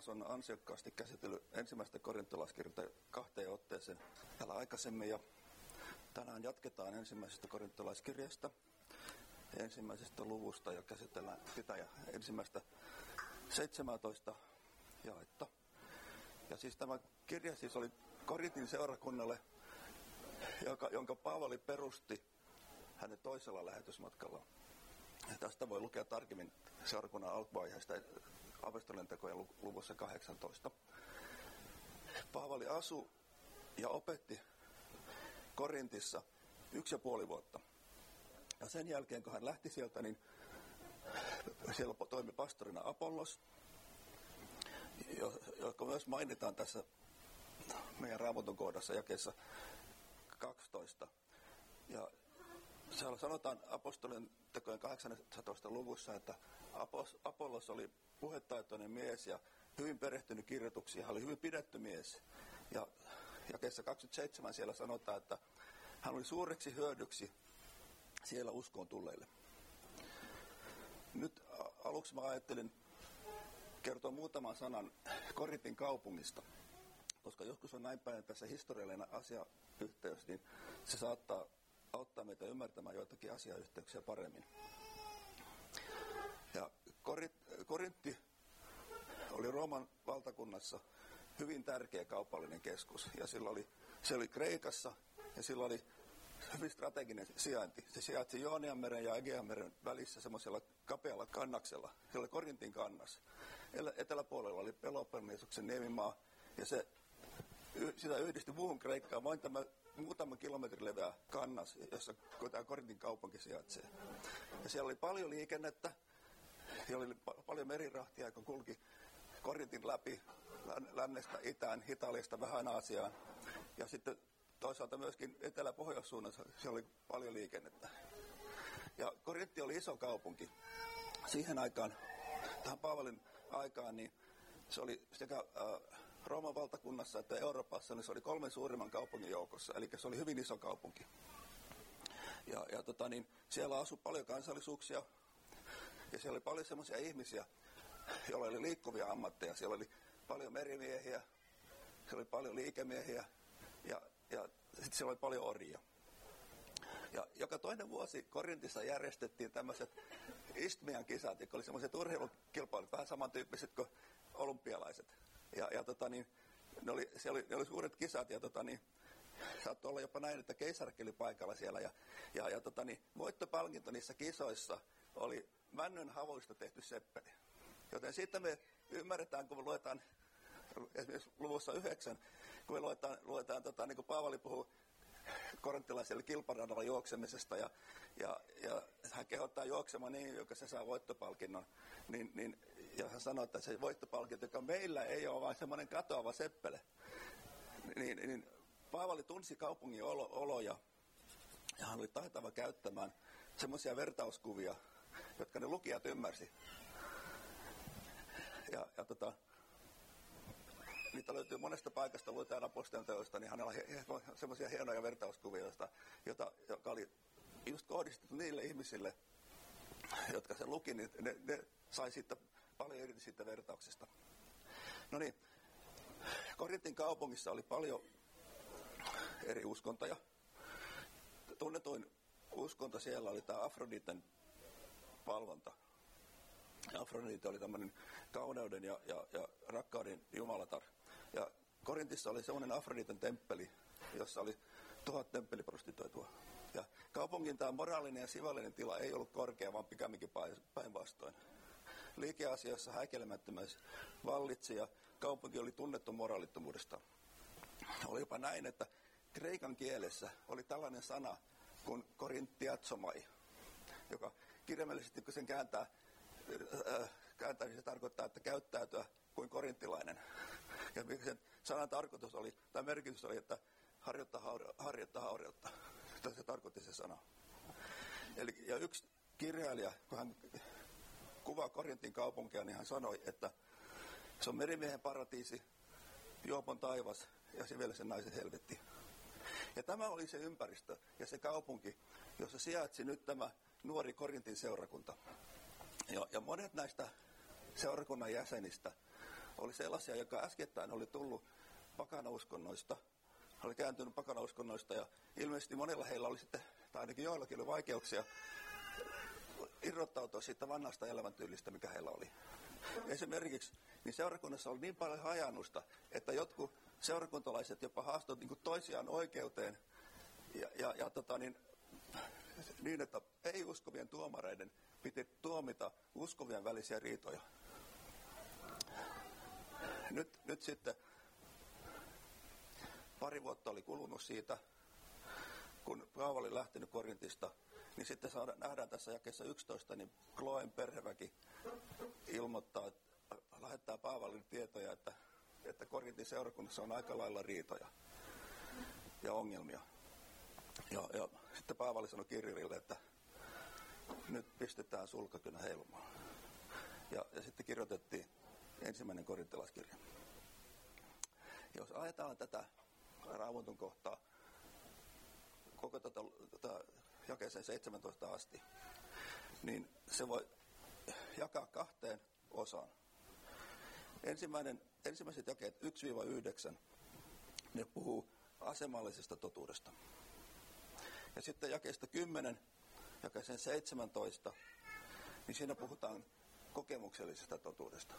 Tuomas on ansiokkaasti käsitellyt ensimmäistä korintolaiskirjaa 2 otteeseen täällä aikaisemmin, ja tänään jatketaan ensimmäisestä korintolaiskirjasta, ensimmäisestä luvusta, ja käsitellään sitä ja ensimmäistä 17 jaetta. Ja siis tämä kirja siis oli Korintin seurakunnalle, jonka Paavali perusti hänen toisella lähetysmatkallaan. Ja tästä voi lukea tarkemmin seurakunnan alkuvaiheesta apostolien-tekojen luvussa 18. Paavali asui ja opetti Korintissa 1,5 vuotta. Ja sen jälkeen, kun hän lähti sieltä, niin siellä toimi pastorina Apollos, joka myös mainitaan tässä meidän Raamatun kohdassa jakeessa 12. Ja siellä sanotaan apostolien-tekojen 18 luvussa, että Apollos oli puhetaitoinen mies ja hyvin perehtynyt kirjoituksiin. Hän oli hyvin pidetty mies. Ja jakeessa 27 siellä sanotaan, että hän oli suureksi hyödyksi siellä uskoon tulleille. Nyt aluksi mä ajattelin kertoa muutaman sanan Korintin kaupungista, koska joskus on näin päin, että tässä historiallinen asiayhteys, niin se saattaa auttaa meitä ymmärtämään joitakin asiayhteyksiä paremmin. Ja Korintti oli Rooman valtakunnassa hyvin tärkeä kaupallinen keskus, ja se oli Kreikassa, ja sillä oli hyvin strateginen sijainti. Se sijaitsi Joonianmeren ja Egeanmeren välissä semmoisella kapealla kannaksella. Se oli Korintin kannas. Eteläpuolella oli Peloponnekoksen niemimaa, ja sitä yhdisti muuhun Kreikkaan vain tämä muutaman kilometrin leveä kannas, jossa tämä Korintin kaupunki sijaitsee. Ja siellä oli paljon liikennettä, siellä oli paljon merirahtia, joka kulki Korintin läpi lännestä itään, Italiasta vähän Aasiaan. Ja sitten toisaalta myöskin etelä-pohjoissuunnassa siellä oli paljon liikennettä. Ja Korintti oli iso kaupunki. Siihen aikaan, tähän Paavalin aikaan, niin se oli sekä Rooman valtakunnassa että Euroopassa, niin se oli 3 suurimman kaupungin joukossa, eli se oli hyvin iso kaupunki. Ja siellä asui paljon kansallisuuksia, ja siellä oli paljon semmoisia ihmisiä, joilla oli liikkuvia ammatteja. Siellä oli paljon merimiehiä, siellä oli paljon liikemiehiä, ja sitten siellä oli paljon orjia. Ja joka toinen vuosi Korintissa järjestettiin tämmöiset Isthmian kisat, jotka oli semmoiset urheilukilpailut, vähän samantyyppiset kuin olympialaiset. Ne oli suuret kisat, ja saattoi olla jopa näin, että keisarikin oli paikalla siellä. Voittopalkinto niissä kisoissa oli männyn havuista tehty seppeli. Joten siitä me ymmärretään, kun me luetaan esimerkiksi luvussa 9, kun me luetaan niin kuin Paavali puhuu korinttilaiselle kilparadalla juoksemisesta, ja hän kehottaa juoksemaan niin, joka se saa voittopalkinnon, ja hän sanoo, että se voittopalkinto, joka meillä ei ole vain semmoinen katoava seppele, niin Paavali tunsi kaupungin oloja, ja hän oli taitava käyttämään semmoisia vertauskuvia, jotka ne lukijat ymmärsi. Niitä löytyy monesta paikasta, luetaan apostolien-teoista, niin hänellä on semmoisia hienoja vertauskuvia, joka oli just kohdistettu niille ihmisille, jotka sen luki, niin ne sai siitä paljon irti siitä vertauksesta. No niin, Korintin kaupungissa oli paljon eri uskontoja. Tunnetuin uskonto siellä oli tämä Afroditen palvonta. Afrodite oli tämmöinen kauneuden ja rakkauden jumalatar. Ja Korintissa oli semmoinen Afroditen temppeli, jossa oli 1000 temppeliprostituoitua. Ja kaupungin tämä moraalinen ja sivallinen tila ei ollut korkea, vaan pikemminkin päinvastoin. Liikeasioissa häikelemättömyys vallitsi, ja kaupunki oli tunnettu moraalittomuudesta. Oli jopa näin, että kreikan kielessä oli tällainen sana kuin korinttiatsomai, joka kirjaimellisesti, kun sen kääntää, niin se tarkoittaa, että käyttäytyä kuin korinttilainen. Ja sen sanan tarkoitus oli, tai merkitys oli, että harjoittaa haureutta. Tätä se tarkoitti se sana. Ja yksi kirjailija, kun hän kuvaa Korintin kaupunkia, niin hän sanoi, että se on merimiehen paratiisi, juopon taivas ja sivelisen naisen helvetti. Ja tämä oli se ympäristö ja se kaupunki, jossa sijaitsi nyt tämä nuori Korintin seurakunta. Ja monet näistä seurakunnan jäsenistä oli sellaisia, jotka äskettäin oli tullut pakanauskonnoista, oli kääntynyt pakanauskonnoista ja ilmeisesti monilla heillä oli sitten, tai ainakin joillakin oli vaikeuksia irrottautua siitä vanhasta elämäntyylistä, mikä heillä oli. Esimerkiksi niin seurakunnassa oli niin paljon hajannusta, että jotkut seurakuntalaiset jopa haastoivat niin toisiaan oikeuteen niin, että ei-uskovien tuomareiden piti tuomita uskovien välisiä riitoja. Nyt sitten pari vuotta oli kulunut siitä, kun Paavali oli lähtenyt Korintista, niin sitten nähdään tässä jakeessa 11, niin Kloen perheväki ilmoittaa, lähettää Paavalille tietoja, että Korintin seurakunnassa on aika lailla riitoja ja ongelmia. Ja sitten Paavali sanoi Kirjurille, että nyt pistetään sulkakynä heilumaan. Ja sitten kirjoitettiin 1. korintalaiskirja. Jos ajatellaan tätä Raamatun kohtaa koko tätä jakeeseen 17 asti, niin se voi jakaa kahteen osaan. Ensimmäiset jakeet 1-9, ne puhuu asemallisesta totuudesta. Ja sitten jakeesta 10, jakeeseen 17, niin siinä puhutaan kokemuksellisesta totuudesta.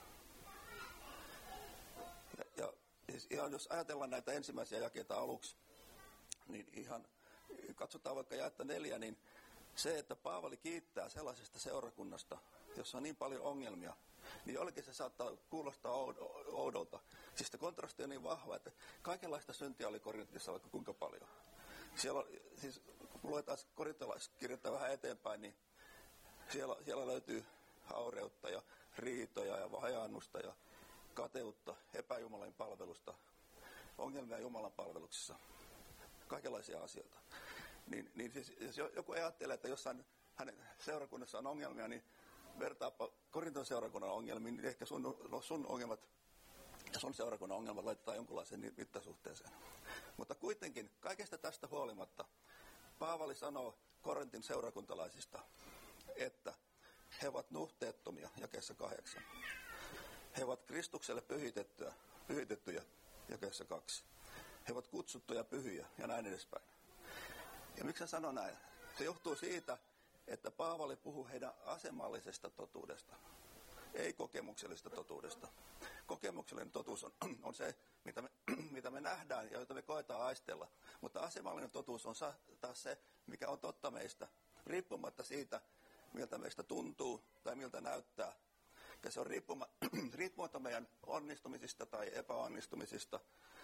Ja siis ihan jos ajatellaan näitä ensimmäisiä jakeita aluksi, niin ihan katsotaan vaikka jaetta 4, niin se, että Paavali kiittää sellaisesta seurakunnasta, jossa on niin paljon ongelmia, niin jollekin se saattaa kuulostaa oudolta. Siis se kontrasti on niin vahva, että kaikenlaista syntiä oli Korintissa vaikka kuinka paljon. Siellä, siis kun luetaan korintolaiskirjettä vähän eteenpäin, niin siellä löytyy haureutta ja riitoja ja hajaannusta ja kateutta, epäjumalan palvelusta, ongelmia Jumalan palveluksessa, kaikenlaisia asioita. Niin siis, jos joku ajattelee, että jossain hänen seurakunnassa on ongelmia, niin vertaapa Korinton seurakunnan ongelmiin, niin ehkä sun ongelmat ja sun seurakunnan ongelmat laitetaan jonkunlaiseen mittasuhteeseen. Mutta kuitenkin kaikesta tästä huolimatta Paavali sanoo Korintin seurakuntalaisista, että he ovat nuhteettomia, jakeessa 8. He ovat Kristukselle pyhitettyjä, jakeessa 2. He ovat kutsuttuja pyhiä ja näin edespäin. Ja miksi hän sanoo näin? Se johtuu siitä, että Paavali puhuu heidän asemallisesta totuudesta, ei kokemuksellisesta totuudesta. Kokemuksellinen totuus on se, mitä me nähdään ja jota me koetaan aistella. Mutta asemallinen totuus on taas se, mikä on totta meistä, riippumatta siitä, miltä meistä tuntuu tai miltä näyttää. Ja se on riippumatta meidän onnistumisista tai epäonnistumisista.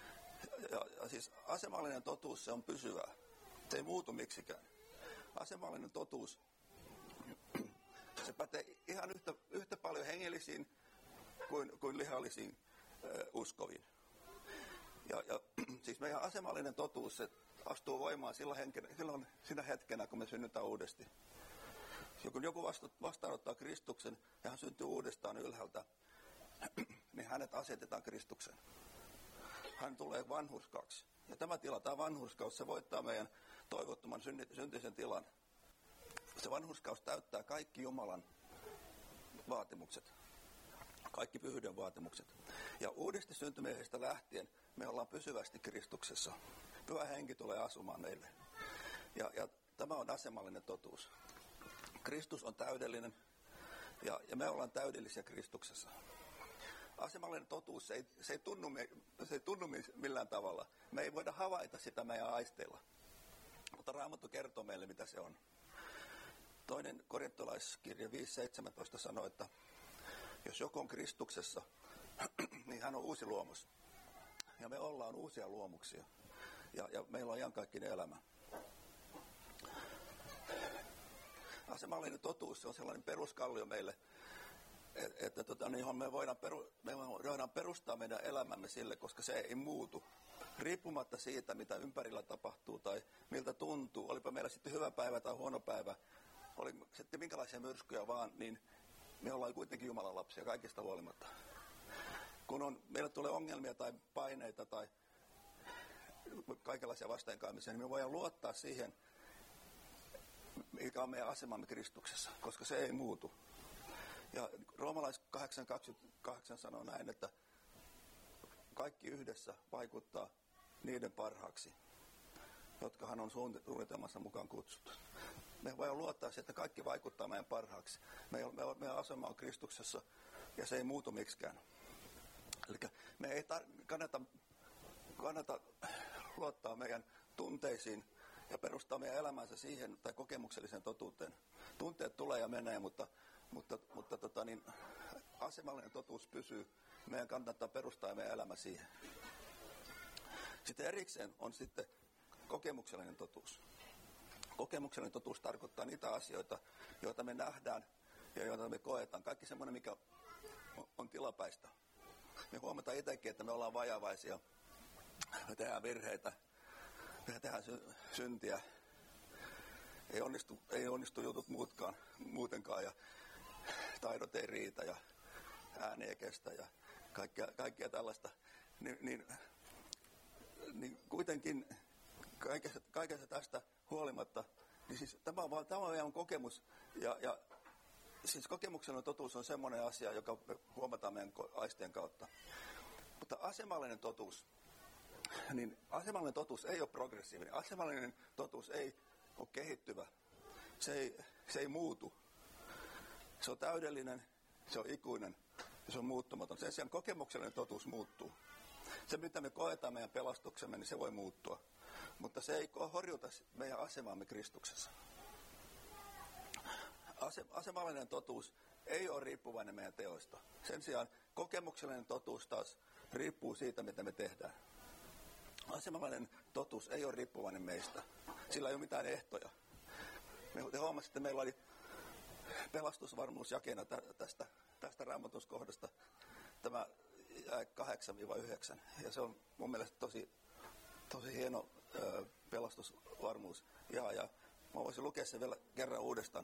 Ja siis asemallinen totuus, se on pysyvää. Se ei muutu miksikään. Asemallinen totuus, se pätee ihan yhtä paljon hengellisiin kuin lihallisiin uskoviin. Ja siis meidän asemallinen totuus, se astuu voimaan silloin siinä hetkenä, kun me synnytään uudesti. Ja kun joku vastaanottaa Kristuksen ja hän syntyy uudestaan ylhäältä, niin hänet asetetaan Kristuksen. Hän tulee vanhurskaaksi. Ja tämä vanhurskaus, se voittaa meidän toivottoman syntisen tilan. Se vanhurskaus täyttää kaikki Jumalan vaatimukset. Kaikki pyhyyden vaatimukset. Ja uudesti syntymiehestä lähtien me ollaan pysyvästi Kristuksessa. Pyhä henki tulee asumaan meille. Ja tämä on asemallinen totuus. Kristus on täydellinen ja me ollaan täydellisiä Kristuksessa. Asemallinen totuus, se ei tunnu millään tavalla. Me ei voida havaita sitä meidän aisteilla. Mutta Raamattu kertoo meille, mitä se on. 2. korintolaiskirja 5.17 sanoo, että jos joku on Kristuksessa, niin hän on uusi luomus. Ja me ollaan uusia luomuksia. Ja meillä on iankaikkinen elämä. Asemallinen totuus, se on sellainen peruskallio meille, että johon me voidaan perustaa meidän elämämme sille, koska se ei muutu. Riippumatta siitä, mitä ympärillä tapahtuu tai miltä tuntuu, olipa meillä sitten hyvä päivä tai huono päivä, oli sitten minkälaisia myrskyjä vaan, niin me ollaan kuitenkin Jumalan lapsia kaikista huolimatta. Kun meille tulee ongelmia tai paineita tai kaikenlaisia vastaankäymisiä, niin me voidaan luottaa siihen, mikä on meidän asemamme Kristuksessa, koska se ei muutu. Ja Roomalais 8.28 sanoo näin, että kaikki yhdessä vaikuttaa niiden parhaaksi, jotka hän on suunnitelmassa mukaan kutsuttu. Me voidaan luottaa siihen, että kaikki vaikuttaa meidän parhaaksi. Meidän asema on Kristuksessa ja se ei muutu miksikään. Eli me ei kannata luottaa meidän tunteisiin ja perustaa meidän elämänsä siihen tai kokemukselliseen totuuteen. Tunteet tulee ja menee, mutta asemallinen totuus pysyy. Meidän kannattaa perustaa meidän elämä siihen. Sitten erikseen on sitten kokemuksellinen totuus. Kokemuksellinen totuus tarkoittaa niitä asioita, joita me nähdään ja joita me koetaan. Kaikki semmoinen, mikä on tilapäistä. Me huomataan itsekin, että me ollaan vajavaisia. Me tehdään virheitä. Me tehdään syntiä. Ei onnistu jutut muutenkaan ja taidot ei riitä ja ääni ei kestä ja kaikkea tällaista. Niin kuitenkin kaikesta tästä huolimatta, niin siis tämä on meidän kokemus ja siis kokemuksellinen totuus on semmoinen asia, joka huomataan meidän aistien kautta. Mutta asemallinen totuus ei ole progressiivinen. Asemallinen totuus ei ole kehittyvä. Se ei muutu. Se on täydellinen, se on ikuinen ja se on muuttumaton. Sen sijaan kokemuksellinen totuus muuttuu. Se, mitä me koetaan meidän pelastuksemme, niin se voi muuttua. Mutta se ei horjuta meidän asemaamme Kristuksessa. Asemallinen totuus ei ole riippuvainen meidän teoista. Sen sijaan kokemuksellinen totuus taas riippuu siitä, mitä me tehdään. Asemallinen totuus ei ole riippuvainen meistä. Sillä ei ole mitään ehtoja. Me huomasitte, että meillä oli pelastusvarmuus jakeena tästä raamatuskohdasta tämä 8-9. Ja se on mun mielestä tosi hieno pelastusvarmuus. Ja mä voisin lukea sen vielä kerran uudestaan.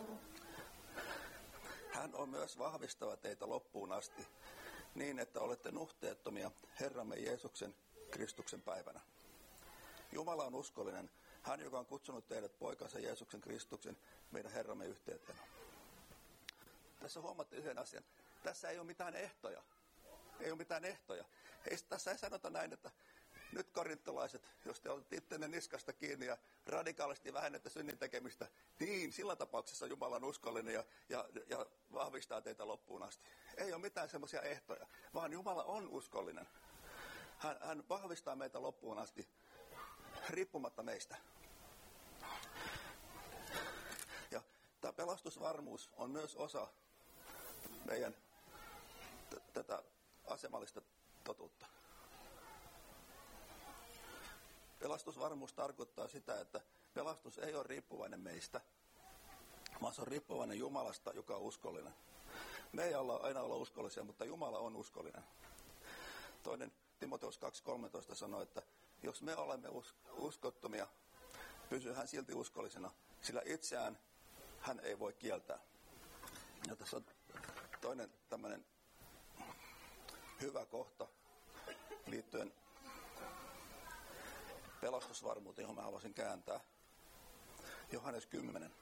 Hän on myös vahvistava teitä loppuun asti, niin että olette nuhteettomia Herramme Jeesuksen Kristuksen päivänä. Jumala on uskollinen, hän joka on kutsunut teidät poikansa Jeesuksen Kristuksen meidän Herramme yhteyteen. Tässä huomaatte yhden asian. Tässä ei ole mitään ehtoja. Ei ole mitään ehtoja. Tässä ei sanota näin, että nyt korintolaiset, jos te olette ittenne niskasta kiinni ja radikaalisti vähennette synnin tekemistä, niin sillä tapauksessa Jumala on uskollinen ja vahvistaa teitä loppuun asti. Ei ole mitään semmoisia ehtoja, vaan Jumala on uskollinen. Hän vahvistaa meitä loppuun asti, riippumatta meistä. Ja tämä pelastusvarmuus on myös osa meidän tätä asemallista totuutta. Pelastusvarmuus tarkoittaa sitä, että pelastus ei ole riippuvainen meistä, vaan se on riippuvainen Jumalasta, joka on uskollinen. Me ei aina olla uskollisia, mutta Jumala on uskollinen. Toinen Timoteus 2.13 sanoo, että jos me olemme uskottomia, pysyy hän silti uskollisena, sillä itseään hän ei voi kieltää. Ja tässä on toinen tämmöinen hyvä kohta liittyen pelastusvarmuuteen, johon mä haluaisin kääntää. Johannes 10.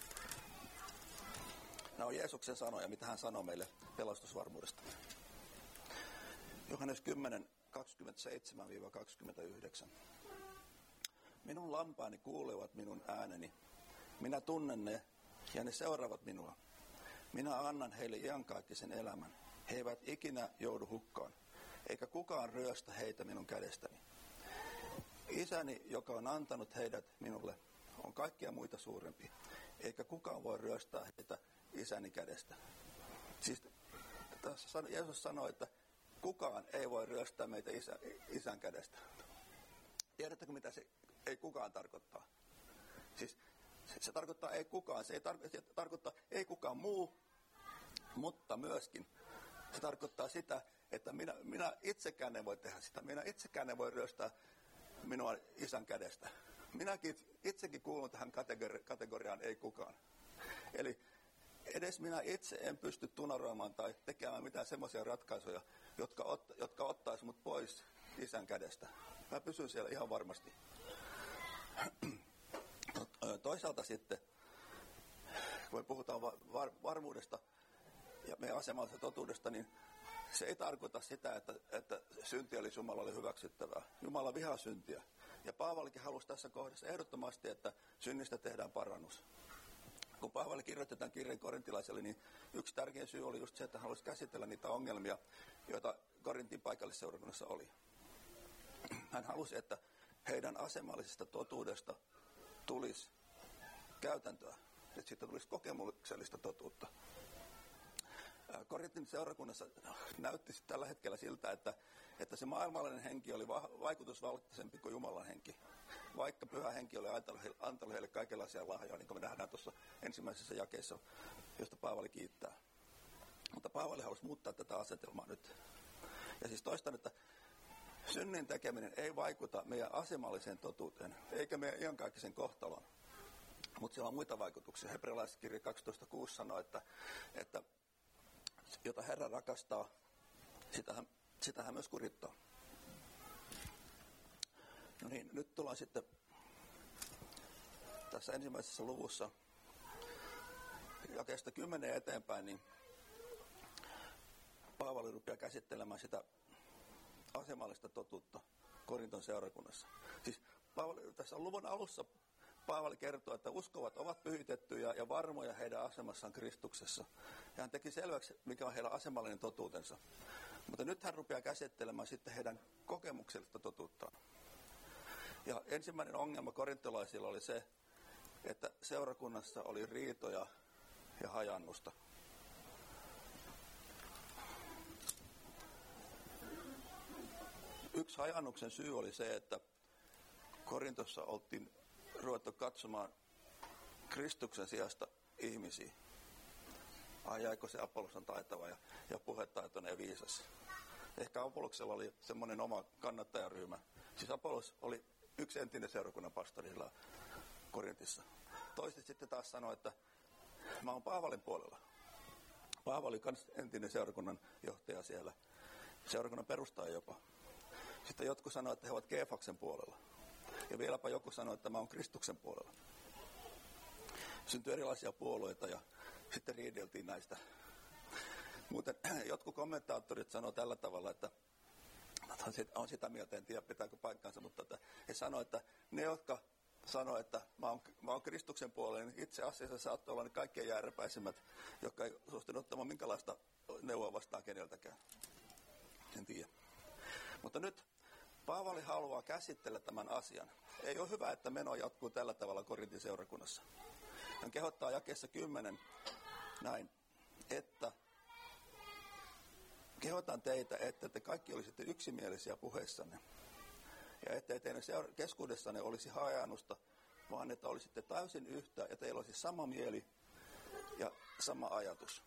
Nämä on Jeesuksen sanoja, mitä hän sanoo meille pelastusvarmuudesta. Johannes 10, 27-29. Minun lampaani kuulevat minun ääneni. Minä tunnen ne ja ne seuraavat minua. Minä annan heille iankaikkisen elämän. He eivät ikinä joudu hukkaan, eikä kukaan ryöstä heitä minun kädestäni. Isäni, joka on antanut heidät minulle, on kaikkia muita suurempi, eikä kukaan voi ryöstää heitä isäni kädestä. Siis tässä Jeesus sanoi, että kukaan ei voi ryöstää meitä isän kädestä. Tiedättekö, mitä se ei kukaan tarkoittaa? Siis se tarkoittaa ei kukaan, se tarkoittaa ei kukaan muu, mutta myöskin se tarkoittaa sitä, että minä itsekään en voi tehdä sitä. Minä itsekään en voi ryöstää minua isän kädestä. Minäkin itsekin kuulun tähän kategoriaan ei kukaan. Eli edes minä itse en pysty tunaroimaan tai tekemään mitään semmoisia ratkaisuja, jotka ottaisi mut pois isän kädestä. Mä pysyn siellä ihan varmasti. Toisaalta sitten, kun me puhutaan varmuudesta ja meidän asemallisesta totuudesta, niin se ei tarkoita sitä, että synti olisi Jumalalle hyväksyttävää. Jumala vihaa syntiä. Ja Paavalikin halusi tässä kohdassa ehdottomasti, että synnistä tehdään parannus. Kun Paavali kirjoitetaan kirjeen korintilaiselle, niin yksi tärkeä syy oli just se, että hän halusi käsitellä niitä ongelmia, joita Korintin paikallisseurakunnassa oli. Hän halusi, että heidän asemallisesta totuudesta tulisi käytäntöä, että siitä tulisi kokemuksellista totuutta. Korintin seurakunnassa näytti tällä hetkellä siltä, että se maailmallinen henki oli vaikutusvaltaisempi kuin Jumalan henki. Vaikka pyhä henki oli antanut heille kaikenlaisia lahjoja, niin kuin me nähdään tuossa ensimmäisessä jakeessa, josta Paavali kiittää. Mutta Paavali halusi muuttaa tätä asetelmaa nyt. Ja siis toistan, että synnin tekeminen ei vaikuta meidän asemalliseen totuuteen, eikä meidän iankaikkisen kohtaloon. Mutta siellä on muita vaikutuksia. Hebrealaiskirja 12.6 sanoo, että jota Herra rakastaa, sitä hän myös kurittaa. No niin, nyt tullaan sitten tässä ensimmäisessä luvussa jakeesta 10 eteenpäin, niin Paavali rupeaa käsittelemään sitä asemallista totuutta Korinton seurakunnassa. Siis tässä luvun alussa Paavali kertoo, että uskovat ovat pyhitettyjä ja varmoja heidän asemassaan Kristuksessa. Ja hän teki selväksi, mikä on heidän asemallinen totuutensa. Mutta nyt hän rupeaa käsittelemään sitten heidän kokemuksellista totuuttaan. Ja ensimmäinen ongelma korintolaisilla oli se, että seurakunnassa oli riitoja ja hajannusta. Yksi hajannuksen syy oli se, että Korintossa oltiin ruvettu katsomaan Kristuksen sijasta ihmisiä. Jäikö se Apollos on taitava ja puhetaitoinen ja viisas. Ehkä Apolloksella oli semmoinen oma kannattajaryhmä. Siis Apollos oli yksi entinen seurakunnan pastori siellä Korintissa. Toiset sitten taas sanoi, että mä oon Paavalin puolella. Paavali oli entinen seurakunnan johtaja siellä. Seurakunnan perustaja jopa. Sitten jotkut sanoivat, että he ovat Keefaksen puolella. Ja vieläpä joku sanoi, että mä oon Kristuksen puolella. Syntyi erilaisia puolueita ja sitten riideltiin näistä. Muuten jotkut kommentaattorit sanoo tällä tavalla, että on sitä mieltä, en tiedä pitääkö paikkaansa, mutta että he sanoo, että ne, jotka sanoo, että mä oon Kristuksen puolella, niin itse asiassa saattoi olla ne kaikkein jääräpäisimmät, jotka ei suostunut ottamaan minkälaista neuvoa vastaan keneltäkään. En tiedä. Mutta nyt Paavali haluaa käsitellä tämän asian. Ei ole hyvä, että meno jatkuu tällä tavalla Korintin seurakunnassa. Hän kehottaa jakeessa 10 näin, että kehotan teitä, että te kaikki olisitte yksimielisiä puheissanne. Ja ettei teidän keskuudessanne olisi hajannusta, vaan että olisitte täysin yhtä ja teillä olisi sama mieli ja sama ajatus.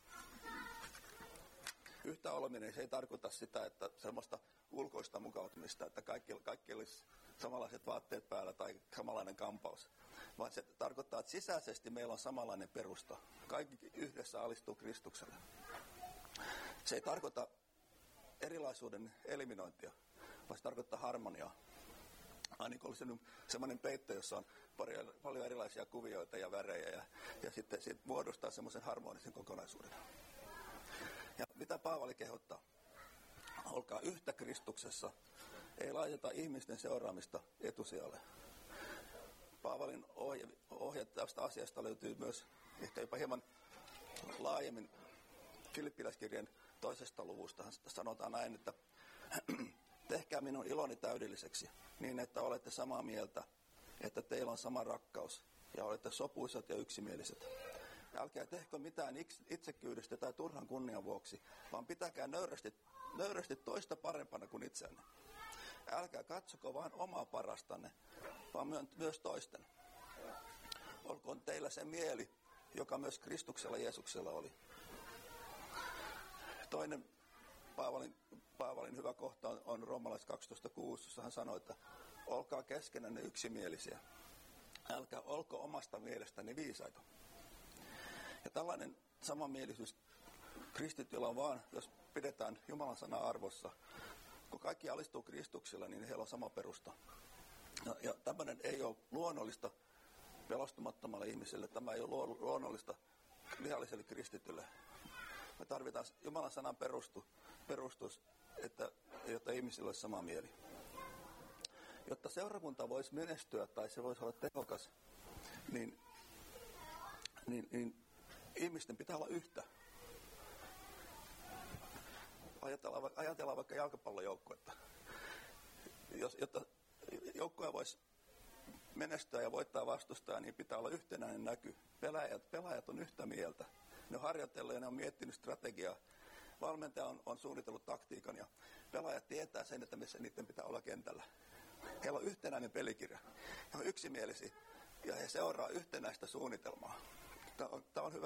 Yhtä oleminen se ei tarkoita sitä, että semmoista ulkoista mukautumista, että kaikki olisi samanlaiset vaatteet päällä tai samanlainen kampaus. Vaan se tarkoittaa, että sisäisesti meillä on samanlainen perusta. Kaikki yhdessä alistuu Kristukselle. Se ei tarkoita erilaisuuden eliminointia, vaan se tarkoittaa harmoniaa. Aina kun olisi semmoinen peitto, jossa on paljon erilaisia kuvioita ja värejä ja sitten siitä muodostaa semmoisen harmonisen kokonaisuuden. Ja mitä Paavali kehottaa? Olkaa yhtä Kristuksessa. Ei laiteta ihmisten seuraamista etusijalle. Paavalin ohje tästä asiasta löytyy myös ehkä jopa hieman laajemmin Filippiläiskirjan 2. luvusta. Sanotaan näin, että tehkää minun iloni täydelliseksi niin, että olette samaa mieltä, että teillä on sama rakkaus ja olette sopuisat ja yksimieliset. Älkää tehkö mitään itsekyydestä tai turhan kunnian vuoksi, vaan pitäkää nöyrästi toista parempana kuin itseänne. Älkää katsoko vain omaa parastanne, vaan myös toisten. Olkoon teillä se mieli, joka myös Kristuksella Jeesuksella oli. Toinen Paavalin hyvä kohta on Roomalais 12.6, jossa hän sanoi, että olkaa keskenänne yksimielisiä. Älkää olko omasta mielestäni viisaita. Ja tällainen samanmielisyys kristityillä on vaan, jos pidetään Jumalan sanaa arvossa. Kun kaikki alistuu Kristuksella, niin heillä on sama perusta. Ja tämmöinen ei ole luonnollista pelastumattomalle ihmiselle. Tämä ei ole luonnollista lihalliselle kristitylle. Me tarvitaan Jumalan sanan perustus, jotta ihmisillä olisi sama mieli. Jotta seurakunta voisi menestyä tai se voisi olla tehokas, niin ihmisten pitää olla yhtä. Ajatellaan vaikka jalkapallojoukkuetta. Jotta joukkue voisi menestyä ja voittaa vastustaa, niin pitää olla yhtenäinen näky. Pelaajat on yhtä mieltä. Ne on harjoitellut ja ne on miettinyt strategiaa. Valmentaja on suunnitellut taktiikan ja pelaajat tietää sen, että missä niiden pitää olla kentällä. Heillä on yhtenäinen pelikirja. He on yksimielisiä ja he seuraa yhtenäistä suunnitelmaa. Tämä on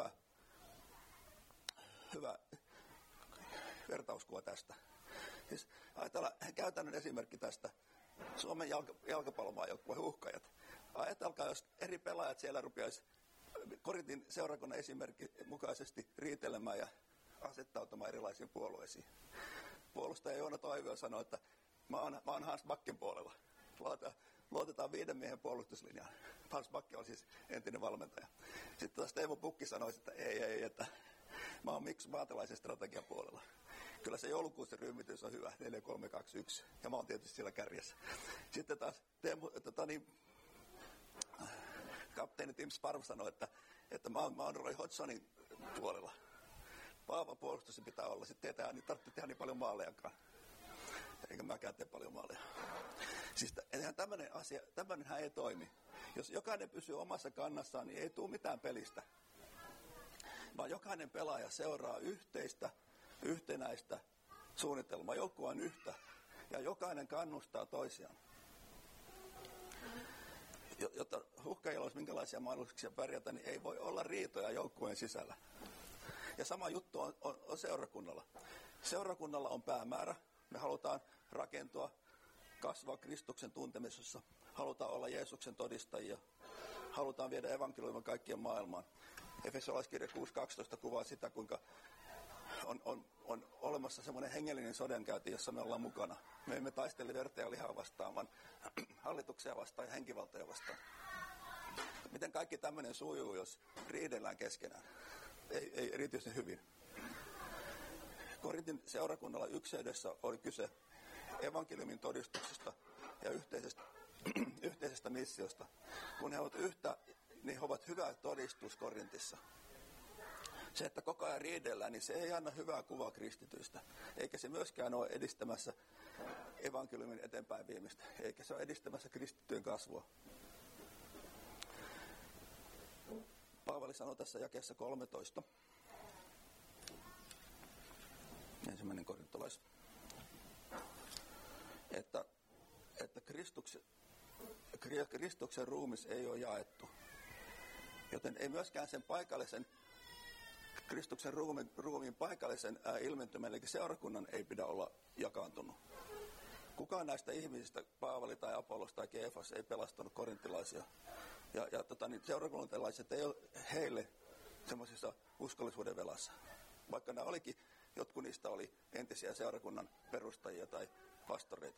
hyvä vertauskuva tästä. Siis ajatellaan käytännön esimerkki tästä. Suomen jalkapallomaajoukkueen Huuhkajat. Ajatelkaa, jos eri pelaajat siellä rupeaisi Korintin seurakunnan esimerkki mukaisesti riitelemään ja asettautumaan erilaisiin puolueisiin. Puolustaja Joona Toivio sanoi, että mä oon Hans Backen puolella. Luotetaan 5 miehen puolustuslinjaan. Hans Backen on siis entinen valmentaja. Sitten taas Teemu Pukki sanoi, että ei, että mä oon Miksu Maatelaisen strategian puolella. Kyllä se joulukuusen ryhmitys on hyvä, 4-3-2-1, ja mä oon tietysti siellä kärjessä. Sitten taas kapteeni Tim Sparv sanoi, että mä oon Roy Hodgsonin puolella. Vahva puolustus pitää olla, sitten ei tarvitse tehdä niin paljon maalejakaan. Eikä mäkään tee paljon maaleja. Siis eihän tämmöinenhän ei toimi. Jos jokainen pysyy omassa kannassaan, niin ei tule mitään pelistä. Vaan jokainen pelaaja seuraa yhtenäistä suunnitelmaa. Joukkue on yhtä ja jokainen kannustaa toisiaan. Jotta Huuhkajilla olisi minkälaisia mahdollisuuksia pärjätä, niin ei voi olla riitoja joukkueen sisällä. Ja sama juttu on seurakunnalla. Seurakunnalla on päämäärä. Me halutaan rakentua, kasvaa Kristuksen tuntemisessa. Halutaan olla Jeesuksen todistajia. Halutaan viedä evankeliumia kaikkien maailmaan. Efesolaiskirja 6.12 kuvaa sitä, kuinka on olemassa semmoinen hengellinen sodankäynti, jossa me ollaan mukana. Me emme taistele verta ja lihaa vastaan, vaan hallituksia vastaan ja henkivaltoja vastaan. Miten kaikki tämmöinen sujuu, jos riidellään keskenään? Ei erityisen hyvin. Korintin seurakunnalla ykseydessä oli kyse evankeliumin todistuksesta ja yhteisestä missiosta. Kun he ovat yhtä, niin he ovat hyvä todistus Korintissa. Se, että koko ajan riidellään, niin se ei anna hyvää kuvaa kristityistä. Eikä se myöskään ole edistämässä evankeliumin eteenpäin viemistä. Eikä se ole edistämässä kristittyjen kasvua. Paavali sanoi tässä jakeessa 13. 1. korintolais. Että Kristuksen ruumis ei ole jaettu. Joten ei myöskään sen paikallisen Kristuksen ruumiin paikallisen ilmentymän, eli seurakunnan ei pidä olla jakaantunut. Kukaan näistä ihmisistä, Paavali tai Apollos tai Keefas, ei pelastanut korintilaisia. Seurakunnalaiset ei ole heille semmoisessa uskollisuuden velassa. Vaikka nämä olikin, jotkut niistä oli entisiä seurakunnan perustajia tai pastoreita.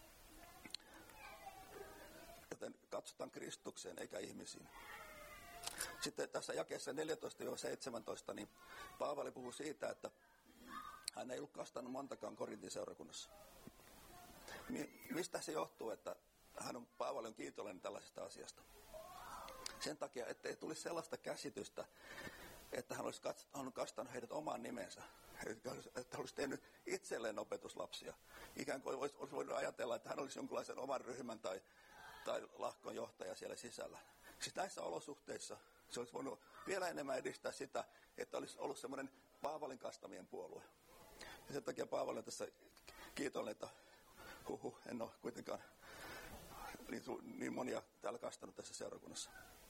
Joten katsotaan Kristukseen eikä ihmisiin. Sitten tässä jakeessa 14-17, niin Paavali puhuu siitä, että hän ei ollut kastanut montakaan Korintin seurakunnassa. Mistä se johtuu, että Paavali on kiitollinen tällaisesta asiasta? Sen takia, ettei tulisi sellaista käsitystä, että hän olisi kastanut heidät omaan nimensä. Että hän olisi tehnyt itselleen opetuslapsia. Ikään kuin olisi voinut ajatella, että hän olisi jonkinlaisen oman ryhmän tai lahkon johtaja siellä sisällä. Siis näissä olosuhteissa se olisi voinut vielä enemmän edistää sitä, että olisi ollut semmoinen Paavalin kastamien puolue. Ja sen takia Paavali on tässä kiitollinen, että en ole kuitenkaan niin monia täällä kastanut tässä seurakunnassa.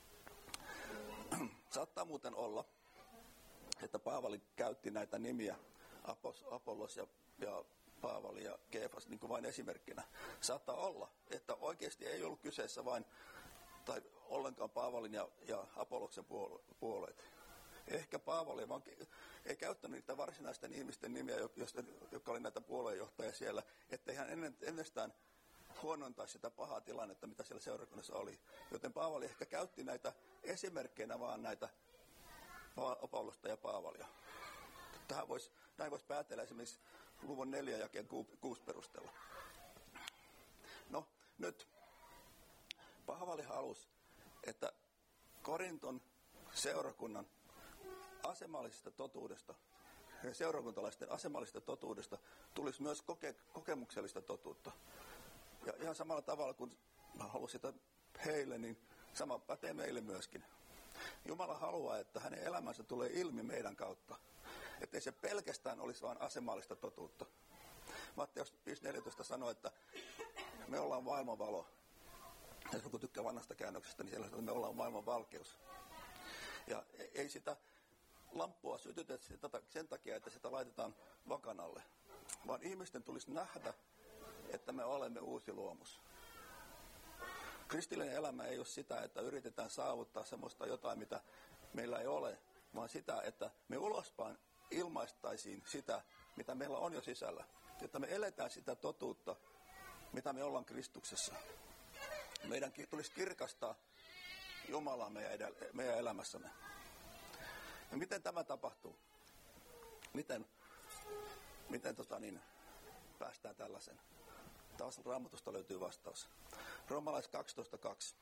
Saattaa muuten olla, että Paavali käytti näitä nimiä, Apollos ja Paavali ja Keefas, niin kuin vain esimerkkinä. Saattaa olla, että oikeasti ei ollut kyseessä vain tai ollenkaan Paavalin ja Apolloksen puolueet. Ehkä Paavali vaan ei käyttänyt niitä varsinaisten ihmisten nimiä, jotka oli näitä puolueenjohtajia siellä, ettei hän ennestään huonontaisi sitä pahaa tilannetta, mitä siellä seurakunnassa oli. Joten Paavali ehkä käytti näitä esimerkkeinä vaan näitä Apollosta ja Paavalia. Näin voisi päätellä esimerkiksi luvun 4 jakeen 6 perusteella. No nyt Paavali halusi, että Korinton seurakunnan asemallisesta totuudesta ja seurakuntalaisten asemallisesta totuudesta tulisi myös kokemuksellista totuutta. Ja ihan samalla tavalla kuin mä haluan sitä heille, niin sama pätee meille myöskin. Jumala haluaa, että hänen elämänsä tulee ilmi meidän kautta. Ettei se pelkästään olisi vain asemallista totuutta. Matteus 5.14 sanoo, että me ollaan maailman valo. Ja kun tykkää vanhasta käännöksestä, niin siellä sanoo, että me ollaan maailman valkeus. Ja ei sitä lamppua sytytetä sen takia, että sitä laitetaan vakanalle. Vaan ihmisten tulisi nähdä, että me olemme uusi luomus. Kristillinen elämä ei ole sitä, että yritetään saavuttaa semmoista jotain, mitä meillä ei ole, vaan sitä, että me ulospäin ilmaistaisiin sitä, mitä meillä on jo sisällä. Että me eletään sitä totuutta, mitä me ollaan Kristuksessa. Meidän tulisi kirkastaa Jumalaa meidän elämässämme. Ja miten tämä tapahtuu? Miten päästään tällaisen? Taas Raamatusta löytyy vastaus. Roomalais 12.2.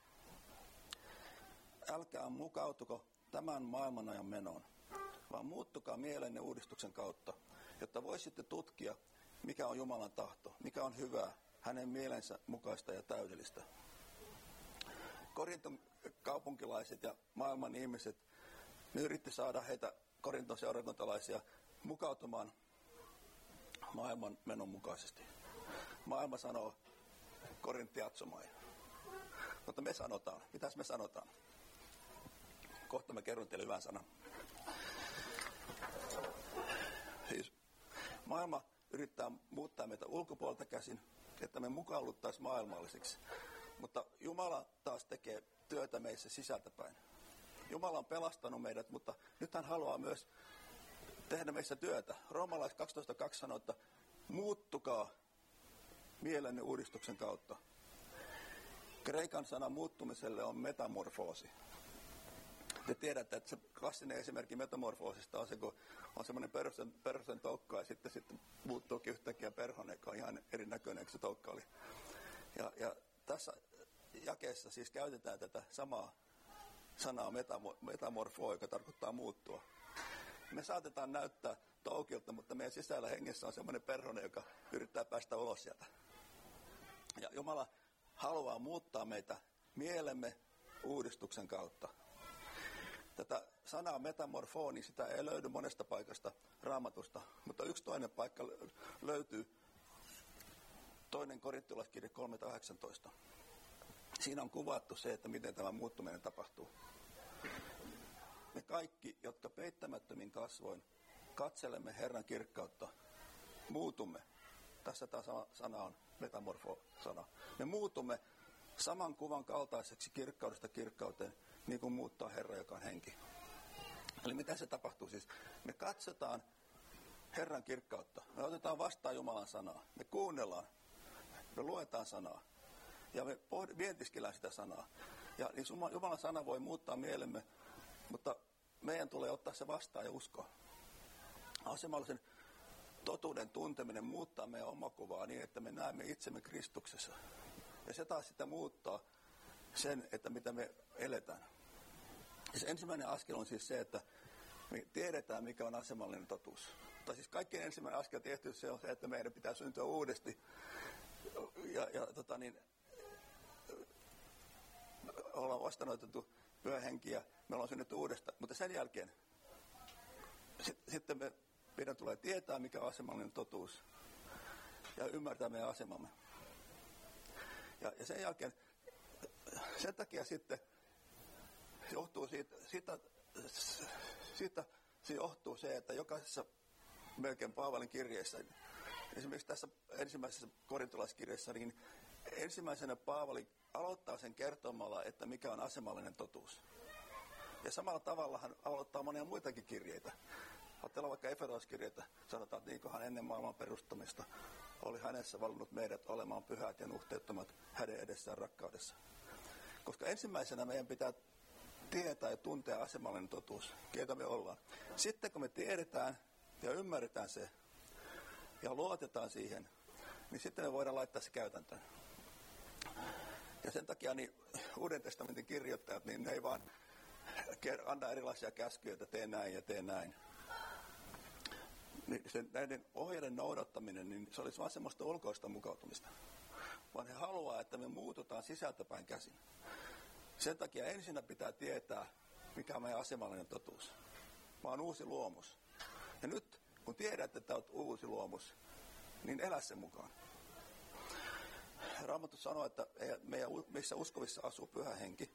Älkää mukautuko tämän maailmanajan menoon, vaan muuttukaa mielenne uudistuksen kautta, jotta voisitte tutkia, mikä on Jumalan tahto, mikä on hyvää, hänen mielensä mukaista ja täydellistä. Korinton kaupunkilaiset ja maailman ihmiset, ne yritti saada heitä Korinton seurakuntalaisia mukautumaan maailman menon mukaisesti. Maailma sanoo Korinttiatsomai. Mutta me sanotaan. Mitäs me sanotaan? Kohta mä kerron teille hyvän sanan. Siis maailma yrittää muuttaa meitä ulkopuolelta käsin, että me mukauduttaisiin maailmallisiksi. Mutta Jumala taas tekee työtä meissä sisältäpäin. Jumala on pelastanut meidät, mutta nyt hän haluaa myös tehdä meissä työtä. Roomalais 12.2 sanoo, että muuttukaa mielenne uudistuksen kautta. Kreikan sana muuttumiselle on metamorfoosi. Te tiedätte, että se klassinen esimerkki metamorfoosista on se, kun on semmoinen perhosen toukka ja sitten muuttuukin yhtäkkiä perhonen, joka on ihan erinäköinen kuin se toukka oli. Ja tässä jakeessa siis käytetään tätä samaa sanaa metamorfoo, joka tarkoittaa muuttua. Me saatetaan näyttää toukilta, mutta meidän sisällä hengessä on semmoinen perhonen, joka yrittää päästä ulos sieltä. Ja Jumala haluaa muuttaa meitä mielemme uudistuksen kautta. Tätä sanaa metamorfoo, niin sitä ei löydy monesta paikasta Raamatusta, mutta yksi toinen paikka löytyy 2. Korinttilaiskirja 3.18. Siinä on kuvattu se, että miten tämä muuttuminen tapahtuu. Me kaikki, jotka peittämättömin kasvoin katselemme Herran kirkkautta, muutumme. Tässä tämä sana on metamorfo-sana. Me muutumme saman kuvan kaltaiseksi kirkkaudesta kirkkauteen, niin kuin muuttaa Herra, joka on henki. Eli mitä se tapahtuu siis? Me katsotaan Herran kirkkautta. Me otetaan vastaan Jumalan sanaa. Me kuunnellaan. Me luetaan sanaa. Ja me mietiskellään sitä sanaa. Ja niin Jumalan sana voi muuttaa mielemme, mutta meidän tulee ottaa se vastaan ja uskoa. Asemallisen totuuden tunteminen muuttaa meidän omakuvaa niin, että me näemme itsemme Kristuksessa. Ja se taas sitä muuttaa sen, että mitä me eletään. Ja se ensimmäinen askel on siis se, että me tiedetään, mikä on asemallinen totuus. Tai siis kaikkein ensimmäinen askel tehty se on se, että meidän pitää syntyä uudesti. Ollaan vastaanotettu pyhähenki ja me ollaan synnytty uudestaan. Mutta sen jälkeen sitten meidän tulee tietää, mikä on asemallinen totuus ja ymmärtää meidän asemamme. Ja sen jälkeen, sen takia sitten johtuu siitä johtuu se, että jokaisessa melkein Paavalin kirjeessä, esimerkiksi tässä ensimmäisessä korintolaiskirjassa, niin ensimmäisenä Paavali aloittaa sen kertomalla, että mikä on asemallinen totuus. Ja samalla tavalla hän aloittaa monia muitakin kirjeitä. Ajatellaan vaikka Efesolaiskirjeitä, sanotaan, että niin kuin hän ennen maailman perustamista oli hänessä valinnut meidät olemaan pyhät ja nuhteettomat hänen edessään rakkaudessa. Koska ensimmäisenä meidän pitää tietää ja tuntea asemallinen totuus, keitä me ollaan. Sitten kun me tiedetään ja ymmärretään se, ja luotetaan siihen, niin sitten me voidaan laittaa se käytäntöön. Ja sen takia niin Uuden testamentin kirjoittajat, niin ne ei vaan anna erilaisia käskyjä, että tee näin ja tee näin. Niin näiden ohjeiden noudattaminen, niin se olisi vain semmoista ulkoista mukautumista. Vaan he haluaa, että me muututaan sisältäpäin käsin. Sen takia ensinnä pitää tietää, mikä on meidän asemallinen totuus. Mä oon uusi luomus. Ja nyt, kun tiedät, että olet uusi luomus, niin elä sen mukaan. Raamattu sanoo, että meissä uskovissa asuu Pyhä Henki.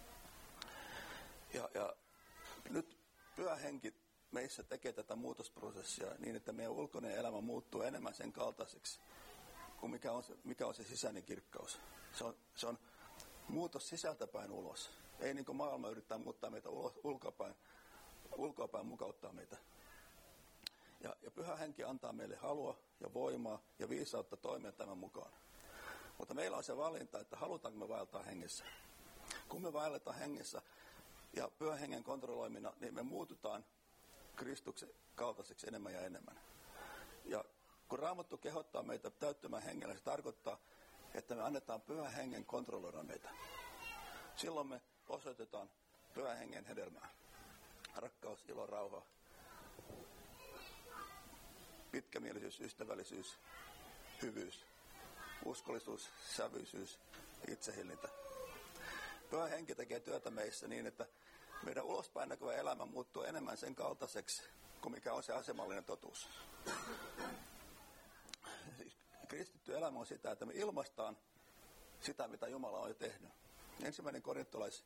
Ja nyt Pyhä Henki meissä tekee tätä muutosprosessia niin, että meidän ulkoinen elämä muuttuu enemmän sen kaltaiseksi kuin mikä on se sisäinen kirkkaus. Se on muutos sisältäpäin ulos. Ei niin kuin maailma yrittää muuttaa meitä ulkoapäin mukauttaa meitä. Ja Pyhä Henki antaa meille halua ja voimaa ja viisautta toimia tämän mukaan. Mutta meillä on se valinta, että halutaanko me vaeltaa hengessä. Kun me vaelletaan hengessä ja Pyhän Hengen kontrolloimina, niin me muututaan Kristuksen kaltaiseksi enemmän ja enemmän. Ja kun Raamattu kehottaa meitä täyttämään hengellä, se tarkoittaa, että me annetaan Pyhän Hengen kontrolloida meitä. Silloin me osoitetaan Pyhän Hengen hedelmää. Rakkaus, ilo, rauha, pitkämielisyys, ystävällisyys, hyvyys, uskollisuus, sävyisyys, itsehillintä. Pyhä Henki tekee työtä meissä niin, että meidän ulospäin näkyvä elämä muuttuu enemmän sen kaltaiseksi kuin mikä on se asemallinen totuus. Kristitty elämä on sitä, että me ilmaistaan sitä, mitä Jumala on jo tehnyt. 1. Korintolais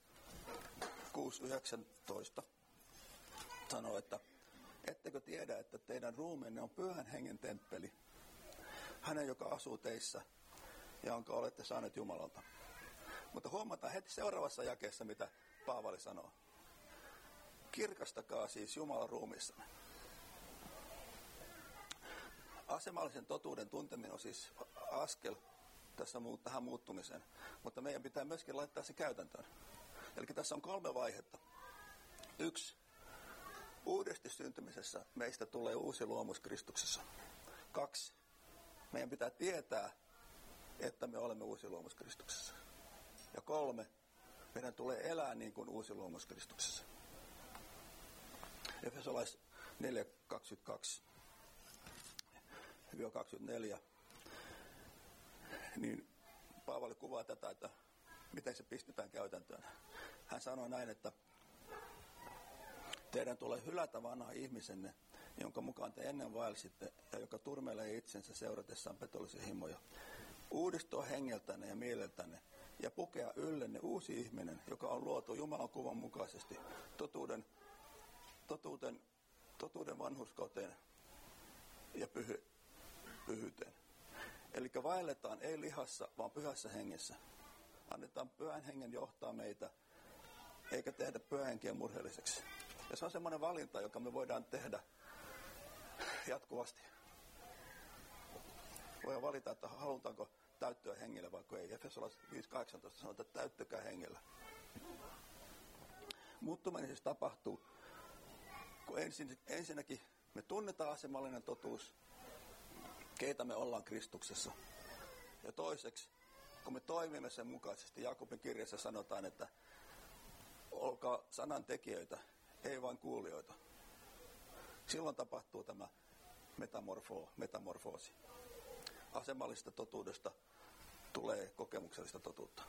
6:19 sanoo, että ettekö tiedä, että teidän ruumiinne on Pyhän Hengen temppeli, hänen, joka asuu teissä ja jonka olette saaneet Jumalalta. Mutta huomataan heti seuraavassa jakeessa, mitä Paavali sanoo. Kirkastakaa siis Jumalan ruumiissanne. Asemallisen totuuden tunteminen on siis askel tähän muuttumiseen, mutta meidän pitää myöskin laittaa se käytäntöön. Eli tässä on 3 vaihetta. 1. Uudesti syntymisessä meistä tulee uusi luomus Kristuksessa. 2. Meidän pitää tietää, että me olemme uusi luomus Kristuksessa. Ja 3. Meidän tulee elää niin kuin uusi luomus Kristuksessa. Efesolais 4:22-24. Niin Paavali kuvaa tätä, että miten se pistetään käytäntöön. Hän sanoi näin, että teidän tulee hylätä vanha ihmisenne, jonka mukaan te ennen vaelsitte ja joka turmelee itsensä seuratessaan petollisia himoja. Uudistua hengeltänne ja mieleltänne ja pukea yllenne uusi ihminen, joka on luotu Jumalan kuvan mukaisesti totuuden vanhurskauteen ja pyhyyteen. Eli vaelletaan ei lihassa, vaan pyhässä hengessä. Annetaan Pyhän Hengen johtaa meitä, eikä tehdä Pyhän Henkeä murheelliseksi. Ja se on semmoinen valinta, joka me voidaan tehdä jatkuvasti. Voidaan valita, että halutaanko täyttyä hengellä vai ei. Efesolais 5:18 sanotaan, että täyttäkää hengellä. Muuttuminen siis tapahtuu, kun ensinnäkin me tunnetaan asemallinen totuus, keitä me ollaan Kristuksessa. Ja toiseksi, kun me toimimme sen mukaisesti, Jaakobin kirjassa sanotaan, että olkaa sanan tekijöitä, ei vain kuulijoita. Silloin tapahtuu tämä metamorfoosi. Asemallisesta totuudesta tulee kokemuksellista totuutta.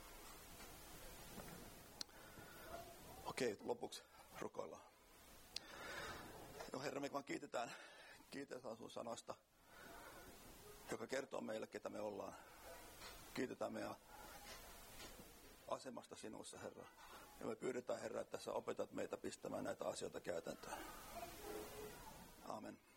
Okei, lopuksi rukoillaan. No Herra, me vaan kiitetään sun sanoista, joka kertoo meille, ketä me ollaan. Kiitetään meidän asemasta sinussa, Herra. Ja me pyydetään, Herra, että sä opetat meitä pistämään näitä asioita käytäntöön. Aamen.